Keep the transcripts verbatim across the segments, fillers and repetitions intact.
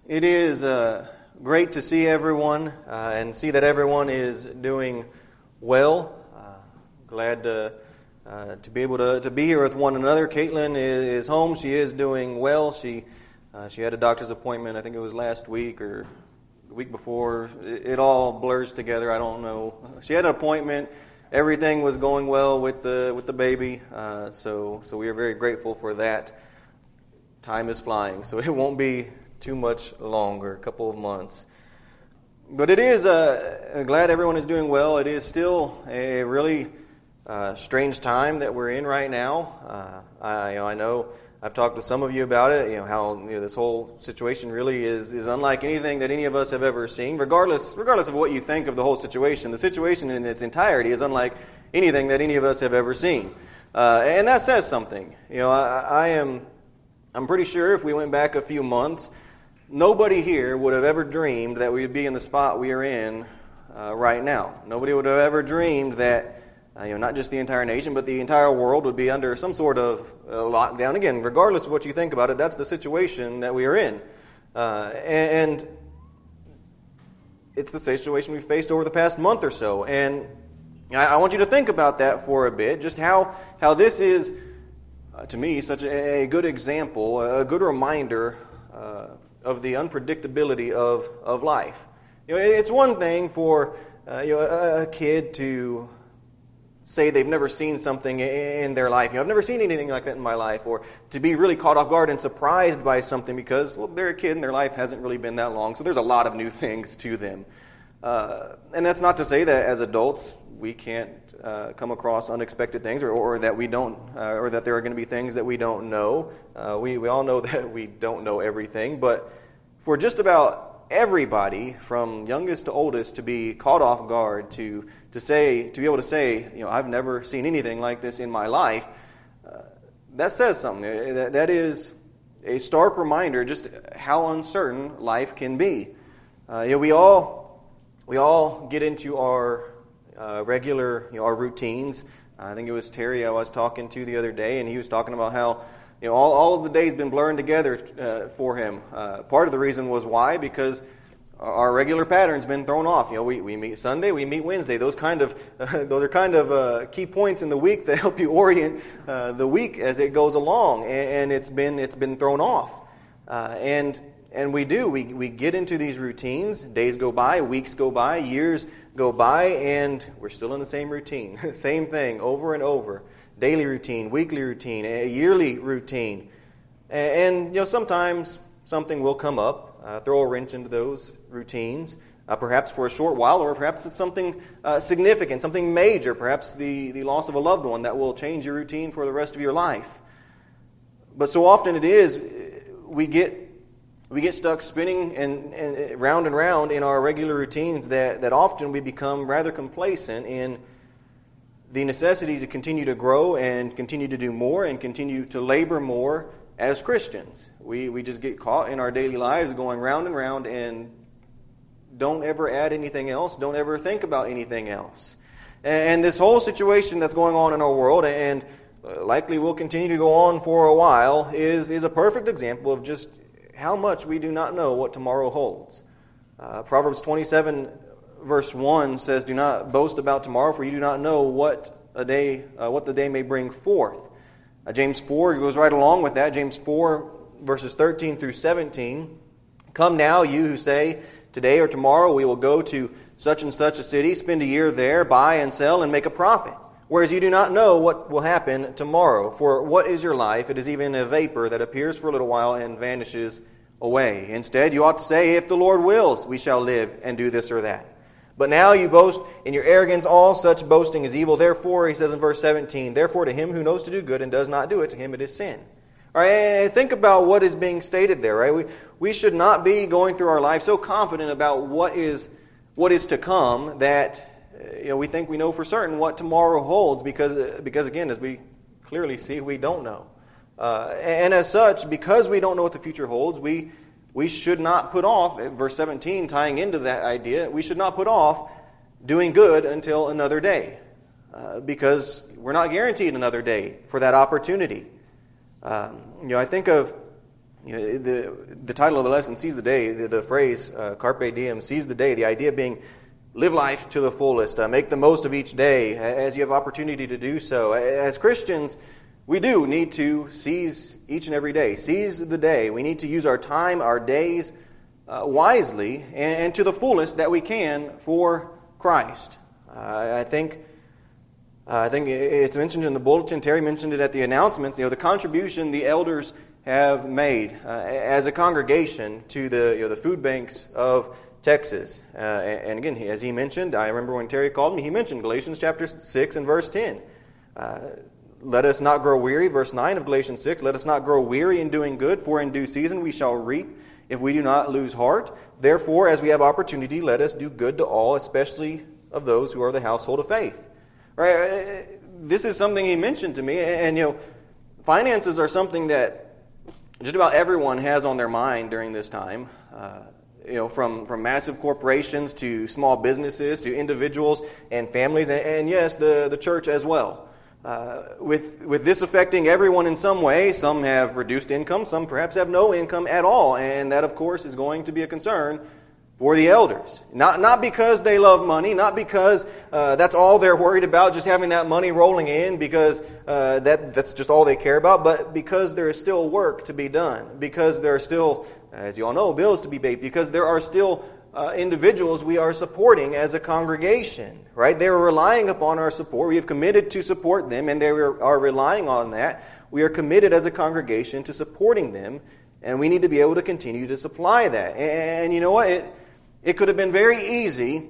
It is uh, great to see everyone uh, and see that everyone is doing well. Uh, glad to, uh, to be able to, to be here with one another. Caitlin is, is home. She is doing well. She uh, she had a doctor's appointment, I think it was last week or the week before. It, it all blurs together. I don't know. She had an appointment. Everything was going well with the with the baby. Uh, so so we are very grateful for that. Time is flying, so it won't be too much longer, a couple of months. But it is, uh, glad everyone is doing well. It is still a really uh, strange time that we're in right now. Uh, I, you know, I know I've talked to some of you about it, you know, how you know, this whole situation really is, is unlike anything that any of us have ever seen. Regardless, regardless of what you think of the whole situation, the situation in its entirety is unlike anything that any of us have ever seen. Uh, and that says something. You know, I, I am, I'm pretty sure if we went back a few months, nobody here would have ever dreamed that we would be in the spot we are in uh, right now. Nobody would have ever dreamed that, uh, you know, not just the entire nation, but the entire world would be under some sort of uh, lockdown. Again, regardless of what you think about it, that's the situation that we are in. Uh, and it's the situation we've faced over the past month or so. And I, I want you to think about that for a bit, just how, how this is, uh, to me, such a, a good example, a good reminder uh, of the unpredictability of, of life. You know, it's one thing for uh, you know, a, a kid to say they've never seen something in their life. You know, I've never seen anything like that in my life, or to be really caught off guard and surprised by something because, well, they're a kid and their life hasn't really been that long, so there's a lot of new things to them. Uh, and that's not to say that as adults we can't uh, come across unexpected things, or, or that we don't, uh, or that there are going to be things that we don't know. Uh, we we all know that we don't know everything, but for just about everybody, from youngest to oldest, to be caught off guard, to to say, to be able to say, you know, I've never seen anything like this in my life, uh, that says something. That that is a stark reminder just how uncertain life can be. Uh, you know, we all we all get into our uh, regular, you know, our routines. I think it was Terry I was talking to the other day, and he was talking about how, you know, all, all of the days been blurring together uh, for him. Uh, part of the reason was why? Because our regular pattern's been thrown off. You know, we, we meet Sunday, we meet Wednesday. Those kind of uh, those are kind of uh, key points in the week that help you orient uh, the week as it goes along, and, and it's been it's been thrown off. Uh, and and we do we we get into these routines. Days go by, weeks go by, years go by, and we're still in the same routine, same thing over and over. Daily routine, weekly routine, a yearly routine. And, and you know, sometimes something will come up, uh, throw a wrench into those routines, uh, perhaps for a short while, or perhaps it's something uh, significant, something major, perhaps the, the loss of a loved one that will change your routine for the rest of your life. But so often it is, we get we get stuck spinning and, and round and round in our regular routines that, that often we become rather complacent in the necessity to continue to grow and continue to do more and continue to labor more as Christians. We we just get caught in our daily lives going round and round and don't ever add anything else, don't ever think about anything else. And this whole situation that's going on in our world, and likely will continue to go on for a while, is, is a perfect example of just how much we do not know what tomorrow holds. Uh, Proverbs twenty-seven Verse one says, "Do not boast about tomorrow, for you do not know what a day, uh, what the day may bring forth." Uh, James four goes right along with that. James four, verses thirteen through seventeen. "Come now, you who say, today or tomorrow we will go to such and such a city, spend a year there, buy and sell, and make a profit. Whereas you do not know what will happen tomorrow. For what is your life? It is even a vapor that appears for a little while and vanishes away. Instead, you ought to say, if the Lord wills, we shall live and do this or that. But now you boast in your arrogance. All such boasting is evil. Therefore," he says in verse seventeen, "therefore to him who knows to do good and does not do it, to him it is sin." All right, and think about what is being stated there, right? We we should not be going through our life so confident about what is what is to come that you know we think we know for certain what tomorrow holds, because because again, as we clearly see, we don't know. Uh, and as such, because we don't know what the future holds, we We should not put off, verse seventeen tying into that idea, we should not put off doing good until another day. Uh, because we're not guaranteed another day for that opportunity. Um, you know, I think of You know, the the title of the lesson, Seize the Day, the, the phrase, uh, Carpe Diem, seize the day, the idea being live life to the fullest, uh, make the most of each day as you have opportunity to do so. As Christians, we do need to seize each and every day, seize the day. We need to use our time, our days uh, wisely and, and to the fullest that we can for Christ. Uh, I think uh, I think it's mentioned in the bulletin. Terry mentioned it at the announcements. You know, the contribution the elders have made uh, as a congregation to the you know the food banks of Texas. Uh, and again, as he mentioned, I remember when Terry called me, he mentioned Galatians chapter six and verse ten. Uh, let us not grow weary, verse nine of Galatians six, let us not grow weary in doing good, for in due season we shall reap if we do not lose heart. Therefore, as we have opportunity, let us do good to all, especially of those who are the household of faith. Right? This is something he mentioned to me, and you know, finances are something that just about everyone has on their mind during this time. Uh, you know, from, from massive corporations to small businesses to individuals and families, and, and yes, the, the church as well. Uh, with with this affecting everyone in some way, some have reduced income, some perhaps have no income at all, and that, of course, is going to be a concern for the elders. Not not because they love money, not because uh, that's all they're worried about, just having that money rolling in, because uh, that that's just all they care about, but because there is still work to be done, because there are still, as you all know, bills to be paid, because there are still uh, individuals we are supporting as a congregation, right? They are relying upon our support. We have committed to support them, and they are relying on that. We are committed as a congregation to supporting them, and we need to be able to continue to supply that. And, and you know what? It, It could have been very easy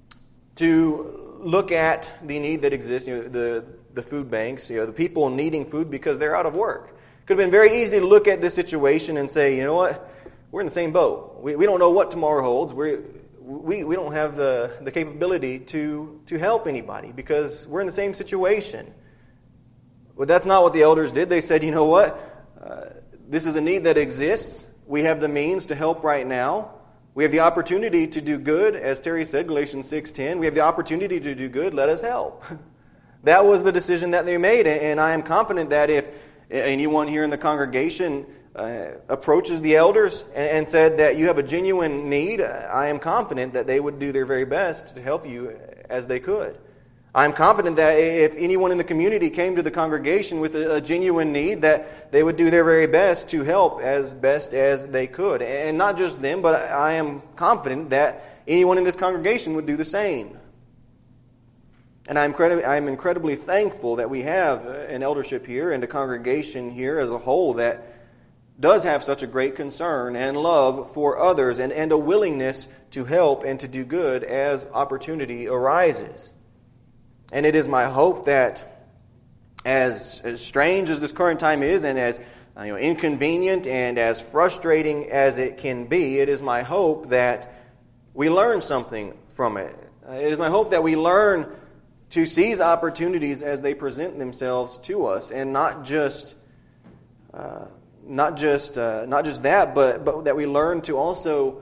to look at the need that exists, you know, the, the food banks, you know, the people needing food because they're out of work. It could have been very easy to look at this situation and say, you know what, we're in the same boat. We, we don't know what tomorrow holds. We're, we we don't have the, the capability to, to help anybody because we're in the same situation. But that's not what the elders did. They said, you know what, uh, this is a need that exists. We have the means to help right now. We have the opportunity to do good, as Terry said, Galatians six ten. We have the opportunity to do good, let us help. That was the decision that they made, and I am confident that if anyone here in the congregation uh, approaches the elders and, and said that you have a genuine need, I am confident that they would do their very best to help you as they could. I am confident that if anyone in the community came to the congregation with a, a genuine need, that they would do their very best to help as best as they could. And not just them, but I am confident that anyone in this congregation would do the same. And I'm incredibly, I'm incredibly thankful that we have an eldership here and a congregation here as a whole that does have such a great concern and love for others and, and a willingness to help and to do good as opportunity arises. And it is my hope that as, as strange as this current time is and as uh, you know, inconvenient and as frustrating as it can be, it is my hope that we learn something from it. Uh, it is my hope that we learn to seize opportunities as they present themselves to us, and not just uh, not just uh, not just that, but but that we learn to also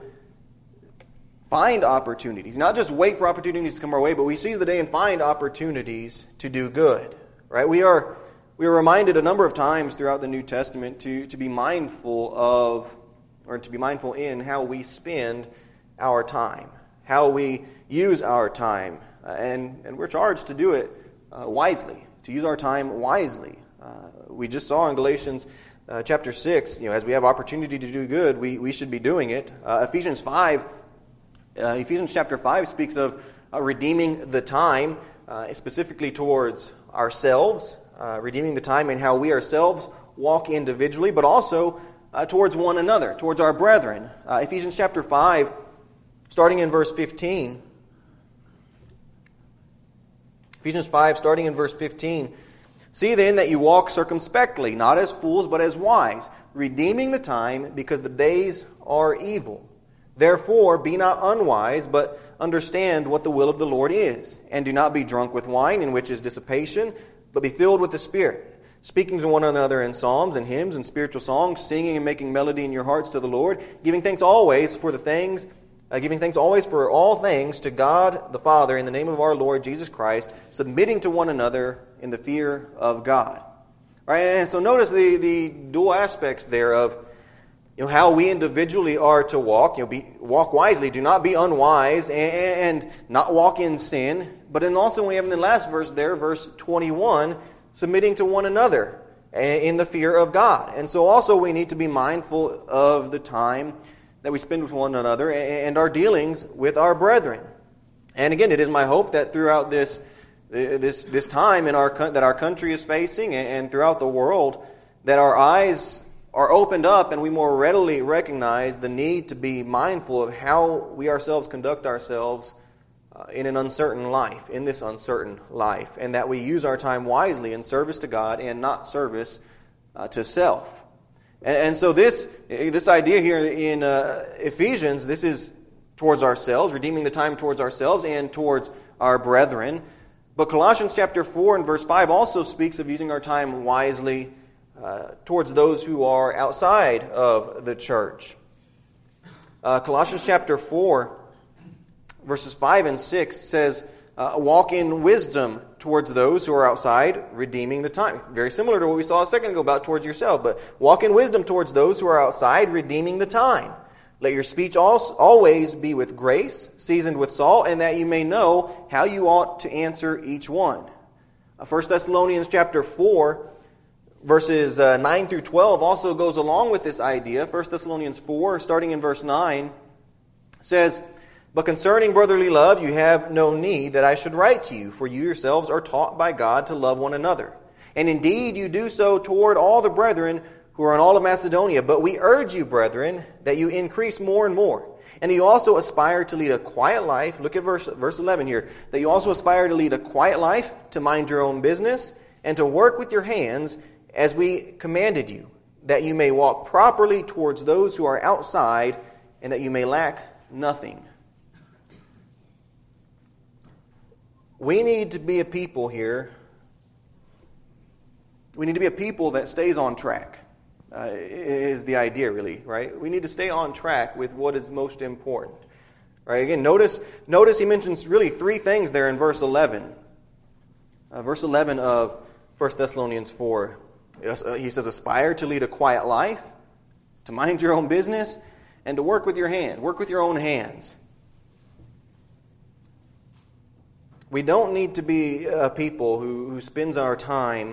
find opportunities, not just wait for opportunities to come our way, but we seize the day and find opportunities to do good. Right? We are we are reminded a number of times throughout the New Testament to, to be mindful of, or to be mindful in how we spend our time, how we use our time, uh, and and we're charged to do it uh, wisely, to use our time wisely. Uh, we just saw in Galatians uh, chapter six, you know, as we have opportunity to do good, we we should be doing it. Uh, Ephesians five. Uh, Ephesians chapter five speaks of uh, redeeming the time, uh, specifically towards ourselves, uh, redeeming the time in how we ourselves walk individually, but also uh, towards one another, towards our brethren. Uh, Ephesians chapter five, starting in verse fifteen. Ephesians five, starting in verse fifteen. See then that you walk circumspectly, not as fools, but as wise, redeeming the time, because the days are evil. Therefore, be not unwise, but understand what the will of the Lord is. And do not be drunk with wine, in which is dissipation, but be filled with the Spirit, speaking to one another in psalms and hymns and spiritual songs, singing and making melody in your hearts to the Lord, giving thanks always for the things, uh, giving thanks always for all things to God the Father in the name of our Lord Jesus Christ, submitting to one another in the fear of God. All right, and so notice the, the dual aspects there of you know, how we individually are to walk. You know, be, walk wisely. Do not be unwise and, and not walk in sin. But then also we have in the last verse there, verse twenty-one, submitting to one another in the fear of God. And so also we need to be mindful of the time that we spend with one another and our dealings with our brethren. And again, it is my hope that throughout this this this time in our that our country is facing and throughout the world, that our eyes are opened up and we more readily recognize the need to be mindful of how we ourselves conduct ourselves uh, in an uncertain life, in this uncertain life, and that we use our time wisely in service to God and not service uh, to self. And, and so this this idea here in uh, Ephesians, this is towards ourselves, redeeming the time towards ourselves and towards our brethren. But Colossians chapter four and verse five also speaks of using our time wisely uh, towards those who are outside of the church. Uh, Colossians chapter four, verses five and six says, uh, walk in wisdom towards those who are outside, redeeming the time. Very similar to what we saw a second ago about towards yourself. But walk in wisdom towards those who are outside, redeeming the time. Let your speech always be with grace, seasoned with salt, and that you may know how you ought to answer each one. First Thessalonians chapter four, verses nine through twelve also goes along with this idea. First Thessalonians four, starting in verse nine, says, but concerning brotherly love, you have no need that I should write to you, for you yourselves are taught by God to love one another. And indeed you do so toward all the brethren who are in all of Macedonia. But we urge you, brethren, that you increase more and more, and that you also aspire to lead a quiet life. Look at verse, verse eleven here. That you also aspire to lead a quiet life, to mind your own business, and to work with your hands as we commanded you, that you may walk properly towards those who are outside, and that you may lack nothing. We need to be a people here. We need to be a people that stays on track. Uh, is the idea, really, right? We need to stay on track with what is most important. Right? Again, notice notice he mentions really three things there in verse eleven. Uh, verse eleven of First Thessalonians four. He says, aspire to lead a quiet life, to mind your own business, and to work with your hand. Work with your own hands. We don't need to be a people who, who spends our time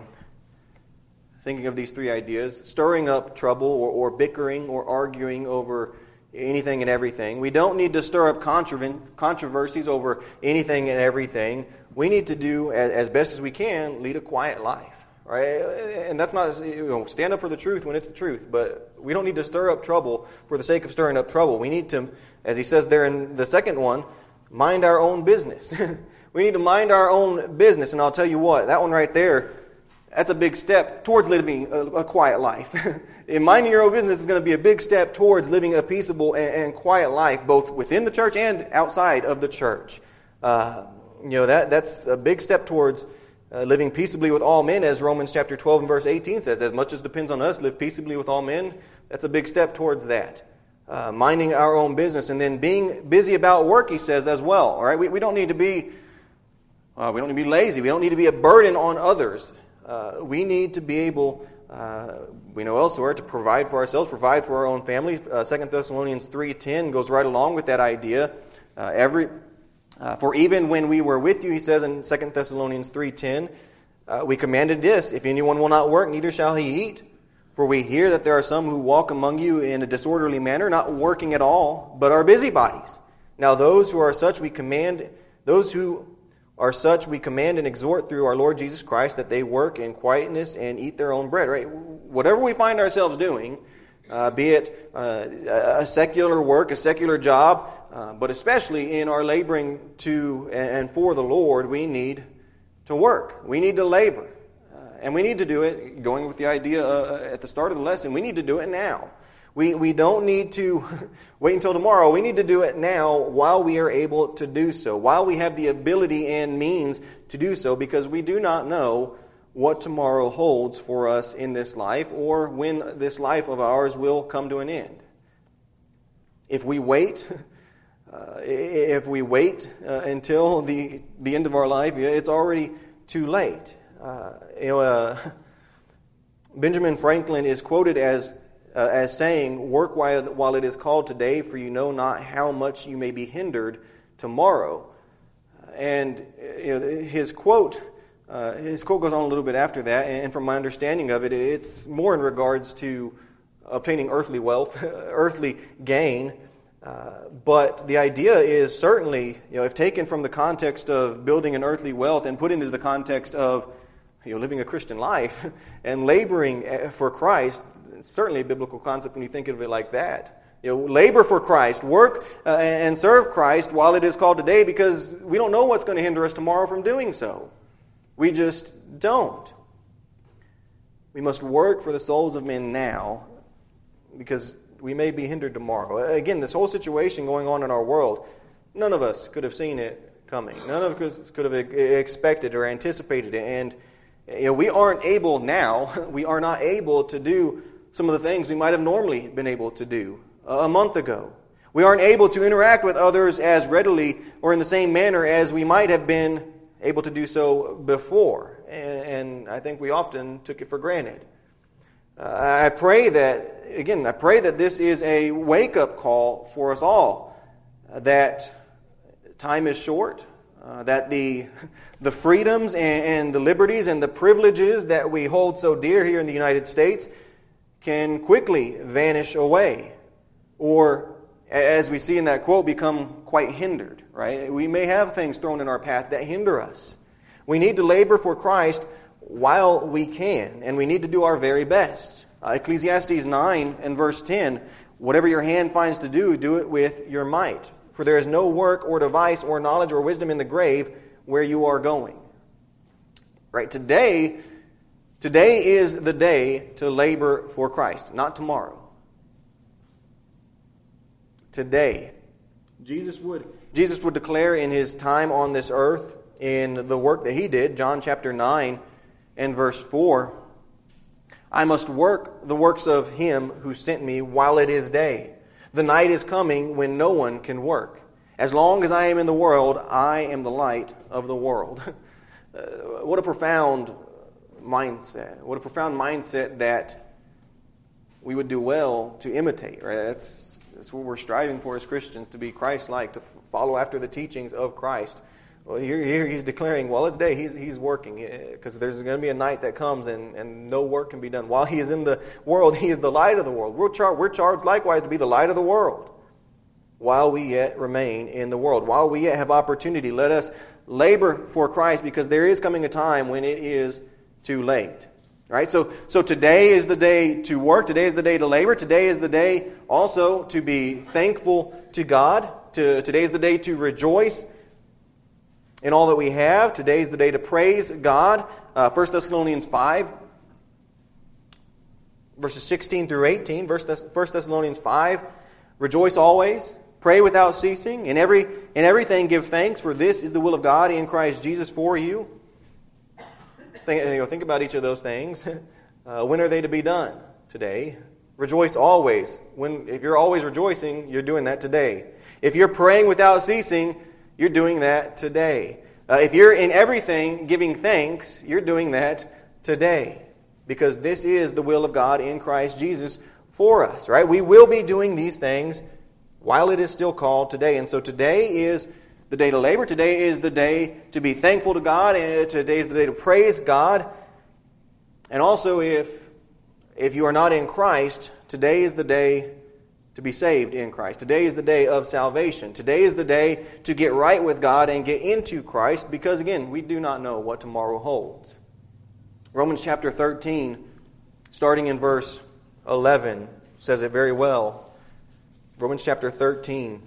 thinking of these three ideas, stirring up trouble or, or bickering or arguing over anything and everything. We don't need to stir up controver- controversies over anything and everything. We need to do, as, as best as we can, lead a quiet life. Right? And that's not, you know, stand up for the truth when it's the truth, but we don't need to stir up trouble for the sake of stirring up trouble. We need to, as he says there in the second one, mind our own business. We need to mind our own business, and I'll tell you what, that one right there, that's a big step towards living a, a quiet life. In minding your own business is going to be a big step towards living a peaceable and, and quiet life, both within the church and outside of the church. Uh, you know, that that's a big step towards uh, living peaceably with all men, as Romans chapter twelve and verse eighteen says. As much as depends on us, live peaceably with all men. That's a big step towards that. Uh, minding our own business, and then being busy about work, he says, as well. All right, we, we don't need to be uh, we don't need to be lazy. We don't need to be a burden on others. Uh, we need to be able, uh, we know elsewhere, to provide for ourselves, provide for our own families. Uh, Second Thessalonians three ten goes right along with that idea. Uh, every uh, For even when we were with you, he says in Second Thessalonians three ten, uh, we commanded this, if anyone will not work, neither shall he eat. For we hear that there are some who walk among you in a disorderly manner, not working at all, but are busybodies. Now those who are such we command, those who are such we command and exhort through our Lord Jesus Christ that they work in quietness and eat their own bread. Right? Whatever we find ourselves doing, uh, be it uh, a secular work, a secular job, uh, but especially in our laboring to and for the Lord, we need to work. We need to labor. Uh, and we need to do it, going with the idea uh, at the start of the lesson, we need to do it now. We we don't need to wait until tomorrow. We need to do it now while we are able to do so, while we have the ability and means to do so, because we do not know what tomorrow holds for us in this life or when this life of ours will come to an end. If we wait, uh, if we wait uh, until the the end of our life, it's already too late. Uh, you know, uh, Benjamin Franklin is quoted as uh, as saying, "Work while, while it is called today, for you know not how much you may be hindered tomorrow." And you know, his quote, uh, his quote goes on a little bit after that, and from my understanding of it, it's more in regards to obtaining earthly wealth, earthly gain. Uh, but the idea is certainly, you know, if taken from the context of building an earthly wealth and put into the context of, you know, living a Christian life and laboring for Christ, it's certainly a biblical concept when you think of it like that. You know, labor for Christ, work uh, and serve Christ while it is called today, because we don't know what's going to hinder us tomorrow from doing so. We just don't. We must work for the souls of men now, because we may be hindered tomorrow. Again, this whole situation going on in our world, none of us could have seen it coming. None of us could have expected or anticipated it. And you know, we aren't able now, we are not able to do some of the things we might have normally been able to do a month ago. We aren't able to interact with others as readily or in the same manner as we might have been able to do so before. And I think we often took it for granted. Uh, I pray that, again, I pray that this is a wake-up call for us all, uh, that time is short, uh, that the the freedoms and, and the liberties and the privileges that we hold so dear here in the United States can quickly vanish away, or, as we see in that quote, become quite hindered, right? We may have things thrown in our path that hinder us. We need to labor for Christ while we can, and we need to do our very best. Uh, Ecclesiastes nine and verse ten, "Whatever your hand finds to do, do it with your might. For there is no work or device or knowledge or wisdom in the grave where you are going." Right? Today, today is the day to labor for Christ, not tomorrow. Today. Jesus would, Jesus would declare in His time on this earth, in the work that He did, John chapter nine, and verse four, "I must work the works of Him who sent me while it is day. The night is coming when no one can work. As long as I am in the world, I am the light of the world." uh, what a profound mindset. What a profound mindset that we would do well to imitate. Right? That's, that's what we're striving for as Christians, to be Christ-like, to follow after the teachings of Christ. Well, here, here he's declaring, while it's day, he's, he's working, because there's going to be a night that comes and, and no work can be done. While he is in the world, he is the light of the world. We're, char- we're charged likewise to be the light of the world while we yet remain in the world. While we yet have opportunity, let us labor for Christ, because there is coming a time when it is too late. All right, so, so today is the day to work. Today is the day to labor. Today is the day also to be thankful to God. To, today is the day to rejoice in all that we have. Today is the day to praise God. Uh, First Thessalonians five, verses sixteen through eighteen. First Thessalonians five, "Rejoice always, pray without ceasing, in every in everything give thanks, for this is the will of God in Christ Jesus for you." Think, you know, think about each of those things. Uh, when are they to be done? Today. Rejoice always. When if you're always rejoicing, you're doing that today. If you're praying without ceasing, you're doing that today. Uh, if you're in everything giving thanks, you're doing that today. Because this is the will of God in Christ Jesus for us, right? We will be doing these things while it is still called today. And so today is the day to labor. Today is the day to be thankful to God. And today is the day to praise God. And also, if, if you are not in Christ, today is the day to be saved in Christ. Today is the day of salvation. Today is the day to get right with God and get into Christ, because, again, we do not know what tomorrow holds. Romans chapter thirteen, starting in verse eleven, says it very well. Romans chapter thirteen,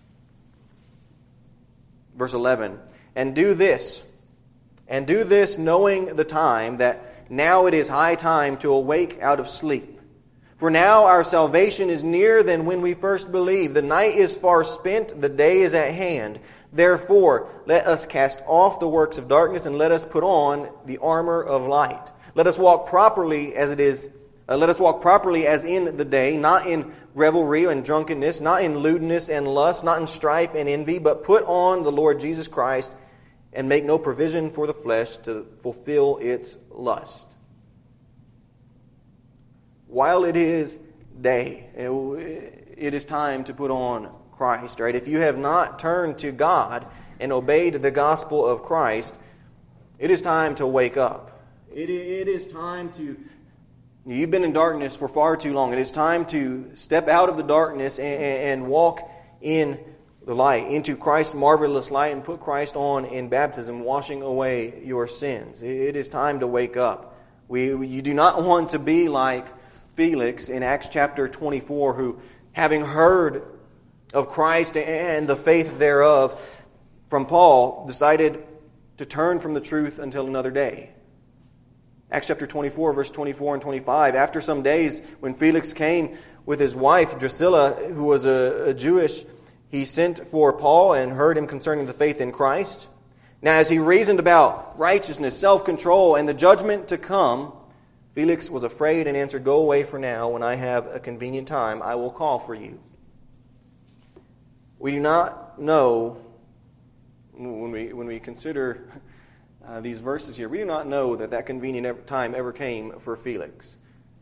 verse eleven. "And do this, and do this knowing the time, that now it is high time to awake out of sleep. For now our salvation is nearer than when we first believed. The night is far spent, the day is at hand. Therefore, let us cast off the works of darkness, and let us put on the armor of light. Let us walk properly as it is. Uh, let us walk properly as in the day, not in revelry and drunkenness, not in lewdness and lust, not in strife and envy, but put on the Lord Jesus Christ, and make no provision for the flesh to fulfill its lust." While it is day. It is time to put on Christ, right? If you have not turned to God and obeyed the gospel of Christ, it is time to wake up. It, it is time to... You've been in darkness for far too long. It is time to step out of the darkness and, and walk in the light, into Christ's marvelous light, and put Christ on in baptism, washing away your sins. It is time to wake up. We, you do not want to be like Felix in Acts chapter twenty-four, who, having heard of Christ and the faith thereof from Paul, decided to turn from the truth until another day. Acts chapter twenty-four, verse twenty-four and twenty-five. After some days, when Felix came with his wife Drusilla, who was a, a Jewish, he sent for Paul and heard him concerning the faith in Christ. Now as he reasoned about righteousness, self-control, and the judgment to come, Felix was afraid and answered, "Go away for now. When I have a convenient time, I will call for you." We do not know, when we when we consider uh, these verses here, we do not know that that convenient time ever came for Felix.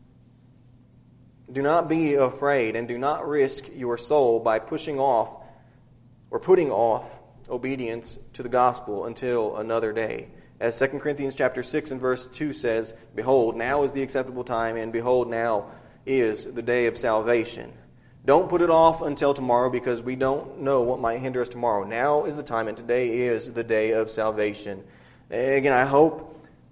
Do not be afraid and do not risk your soul by pushing off or putting off obedience to the gospel until another day. As Second Corinthians chapter six and verse two says, "Behold, now is the acceptable time, and behold, now is the day of salvation." Don't put it off until tomorrow, because we don't know what might hinder us tomorrow. Now is the time, and today is the day of salvation. Again, I hope,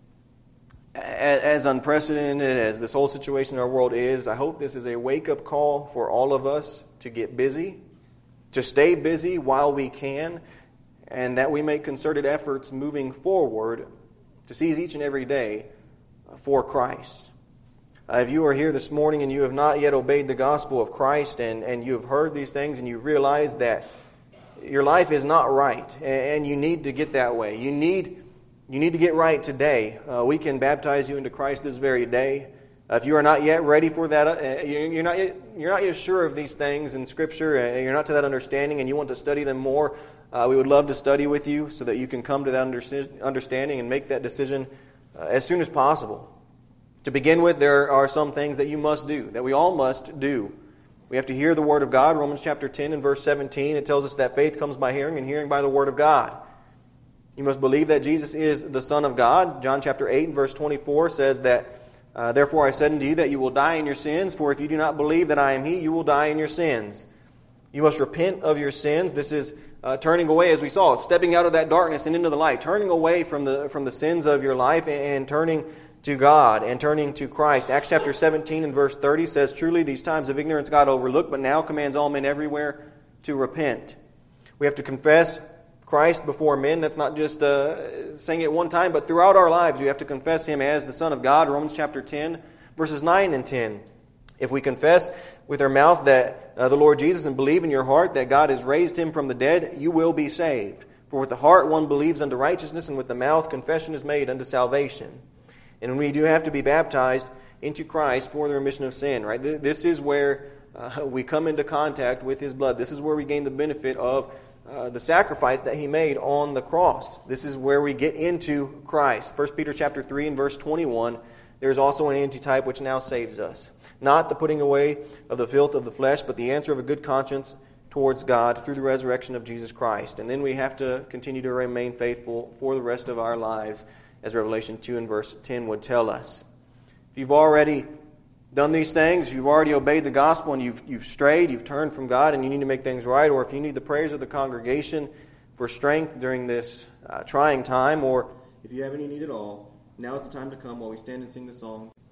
as unprecedented as this whole situation in our world is, I hope this is a wake-up call for all of us to get busy, to stay busy while we can, and that we make concerted efforts moving forward to seize each and every day for Christ. Uh, if you are here this morning and you have not yet obeyed the gospel of Christ, and, and you have heard these things and you realize that your life is not right, and, and you need to get that way. You need you need to get right today. Uh, we can baptize you into Christ this very day. Uh, if you are not yet ready for that, uh, you're not yet, you're not yet sure of these things in Scripture, and you're not to that understanding, and you want to study them more, uh, we would love to study with you so that you can come to that understanding and make that decision uh, as soon as possible. To begin with, there are some things that you must do, that we all must do. We have to hear the Word of God. Romans chapter ten and verse seventeen, it tells us that faith comes by hearing, and hearing by the Word of God. You must believe that Jesus is the Son of God. John chapter eight and verse twenty-four says that, uh, "Therefore I said unto you that you will die in your sins, for if you do not believe that I am He, you will die in your sins." You must repent of your sins. This is uh, turning away, as we saw, stepping out of that darkness and into the light, turning away from the from the sins of your life and, and turning to God and turning to Christ. Acts chapter seventeen and verse thirty says, "Truly these times of ignorance God overlooked, but now commands all men everywhere to repent." We have to confess Christ before men. That's not just uh, saying it one time, but throughout our lives we have to confess Him as the Son of God. Romans chapter ten, verses nine and ten. If we confess with our mouth that uh, the Lord Jesus and believe in your heart that God has raised Him from the dead, you will be saved. For with the heart one believes unto righteousness, and with the mouth confession is made unto salvation. And we do have to be baptized into Christ for the remission of sin, right? This is where uh, we come into contact with His blood. This is where we gain the benefit of uh, the sacrifice that He made on the cross. This is where we get into Christ. First Peter chapter three and verse twenty-one, "There is also an antitype which now saves us. Not the putting away of the filth of the flesh, but the answer of a good conscience towards God through the resurrection of Jesus Christ." And then we have to continue to remain faithful for the rest of our lives, as Revelation two and verse ten would tell us. If you've already done these things, if you've already obeyed the gospel and you've, you've strayed, you've turned from God and you need to make things right, or if you need the prayers of the congregation for strength during this uh, trying time, or if you have any need at all, now is the time to come while we stand and sing the song,